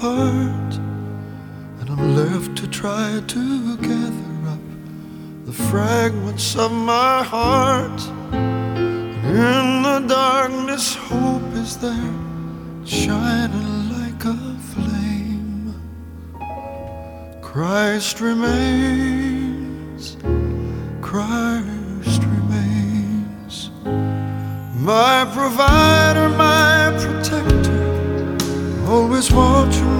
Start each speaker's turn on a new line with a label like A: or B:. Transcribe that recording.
A: heart, and I'm left to try to gather up the fragments of my heart. And in the darkness, hope is there, shining like a flame. Christ remains, Christ remains, my provider, my protector, always watching